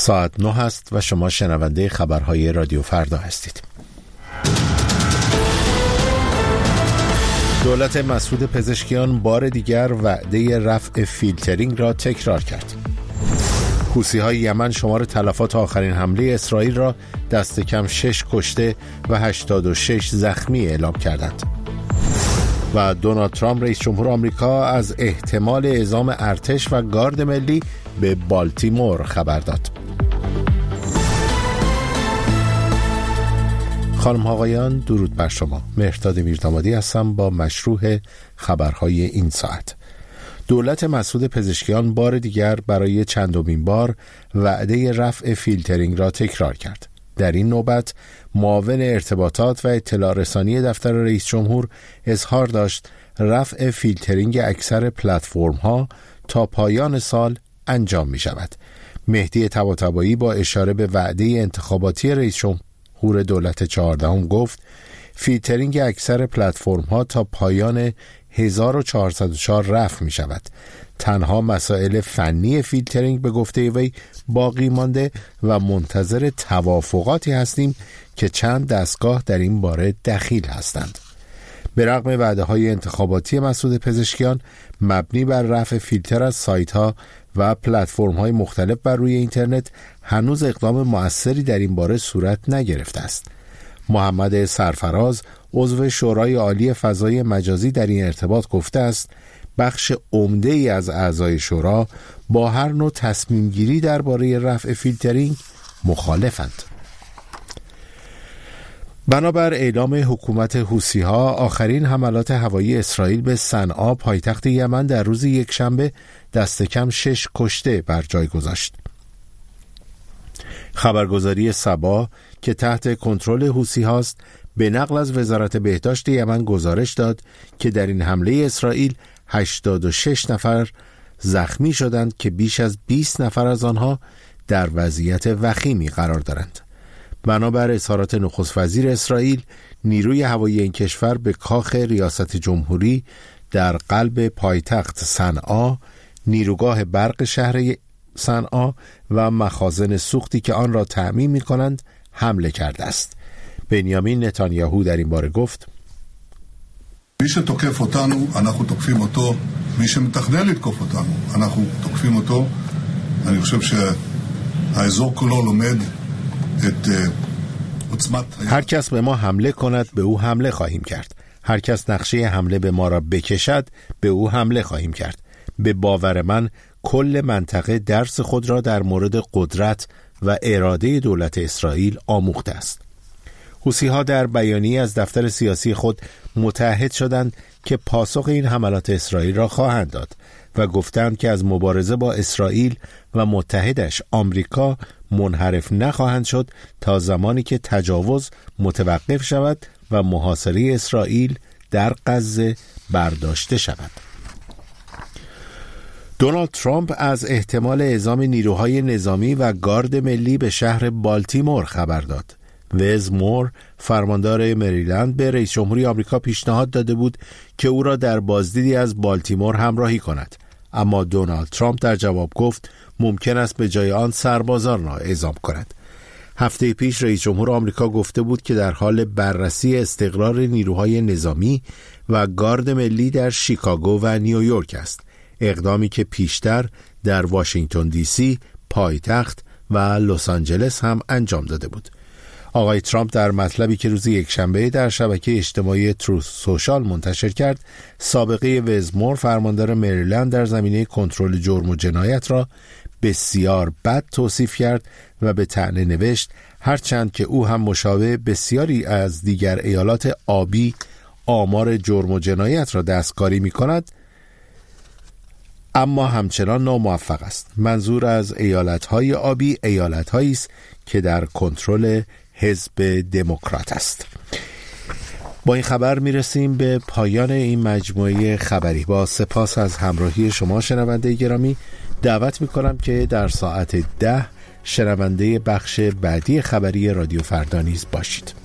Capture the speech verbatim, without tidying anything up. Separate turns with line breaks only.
ساعت نه است و شما شنونده خبرهای رادیو فردا هستید. دولت مسعود پزشکیان بار دیگر وعده رفع فیلترینگ را تکرار کرد. حوثی‌های یمن شمار تلفات آخرین حمله اسرائیل را دست کم شش کشته و هشتاد و شش زخمی اعلام کردند. و دونالد ترامپ رئیس جمهور آمریکا از احتمال اعزام ارتش و گارد ملی به بالتیمور خبر داد. خانم آقایان، درود بر شما. مهرداد میردامادی هستم با مشروع خبرهای این ساعت. دولت مسعود پزشکیان بار دیگر برای چندمین بار وعده رفع فیلترینگ را تکرار کرد. در این نوبت معاون ارتباطات و اطلاع رسانی دفتر رئیس جمهور اظهار داشت رفع فیلترینگ اکثر پلتفرم ها تا پایان سال انجام می شود. مهدی طباطبایی با اشاره به وعده انتخاباتی رئیس جمهور دولت چهاردهم گفت فیلترینگ اکثر پلتفرم ها تا پایان هزار و چهارصد و چهار رفع می شود. تنها مسائل فنی فیلترینگ به گفته وی باقی مانده و منتظر توافقاتی هستیم که چند دستگاه در این باره دخیل هستند. به رغم وعده های انتخاباتی مسعود پزشکیان مبنی بر رفع فیلتر از سایت ها و پلتفرم های مختلف بر روی اینترنت هنوز اقدام مؤثری در این باره صورت نگرفته است. محمد سرفراز عضو شورای عالی فضای مجازی در این ارتباط گفته است بخش عمده ای از اعضای شورا با هر نوع تصمیم گیری درباره رفع فیلترینگ مخالفند. بنابر اعلام حکومت حوثی‌ها آخرین حملات هوایی اسرائیل به صنعا پایتخت یمن در روز یکشنبه دست کم شش کشته بر جای گذاشت. خبرگزاری سبا که تحت کنترل حوثی‌هاست به نقل از وزارت بهداشت یمن گزارش داد که در این حمله اسرائیل هشتاد و شش نفر زخمی شدند که بیش از بیست نفر از آنها در وضعیت وخیمی قرار دارند. بنابر اظهارات نخست وزیر اسرائیل، نیروی هوایی این کشور به کاخ ریاست جمهوری در قلب پایتخت صنعا، نیروگاه برق شهر صنعا و مخازن سوختی که آن را تأمین می‌کنند حمله کرده است. بنیامین نتانیاهو در این باره گفت
מי שתוקף אותנו, אנחנו תוקפים אותו. מי שמתכנן לתקוף אותנו, אנחנו תוקפים אותו. אני חושב שהאזור כולו לומד את עוצמת...
هر کس به ما حمله کند به او حمله خواهیم کرد. هر کس نقشه حمله به ما را بکشد به او حمله خواهیم کرد. به باور من کل منطقه درس خود را در مورد قدرت و اراده دولت اسرائیل آموخته است. حوثی‌ها در بیانیه از دفتر سیاسی خود متعهد شدند که پاسخ این حملات اسرائیل را خواهند داد و گفتند که از مبارزه با اسرائیل و متحدش آمریکا منحرف نخواهند شد تا زمانی که تجاوز متوقف شود و محاصره اسرائیل در غزه برداشته شود. دونالد ترامپ از احتمال اعزام نیروهای نظامی و گارد ملی به شهر بالتیمور خبر داد. وز مور، فرماندار مریلند، به رئیس جمهوری آمریکا پیشنهاد داده بود که او را در بازدیدی از بالتیمور همراهی کند، اما دونالد ترامپ در جواب گفت ممکن است به جای آن سربازان را اعزام کند. هفته پیش رئیس جمهور آمریکا گفته بود که در حال بررسی استقرار نیروهای نظامی و گارد ملی در شیکاگو و نیویورک است، اقدامی که پیشتر در واشنگتن دی سی، پایتخت و لس آنجلس هم انجام داده بود. آقای ترامپ در مطلبی که روز یکشنبه در شبکه اجتماعی تروث سوشال منتشر کرد، سابقه وزمور فرماندار مریلند در زمینه کنترل جرم و جنایت را بسیار بد توصیف کرد و به طعنه نوشت هرچند که او هم مشابه بسیاری از دیگر ایالات آبی آمار جرم و جنایت را دستکاری می کند، اما همچنان ناموفق است. منظور از ایالت‌های آبی ایالت‌هایی است که در کنترل حزب دموکرات است. با این خبر میرسیم به پایان این مجموعه خبری. با سپاس از همراهی شما شنونده گرامی، دعوت میکنم که در ساعت ده شنونده بخش بعدی خبری رادیو فردا نیز باشید.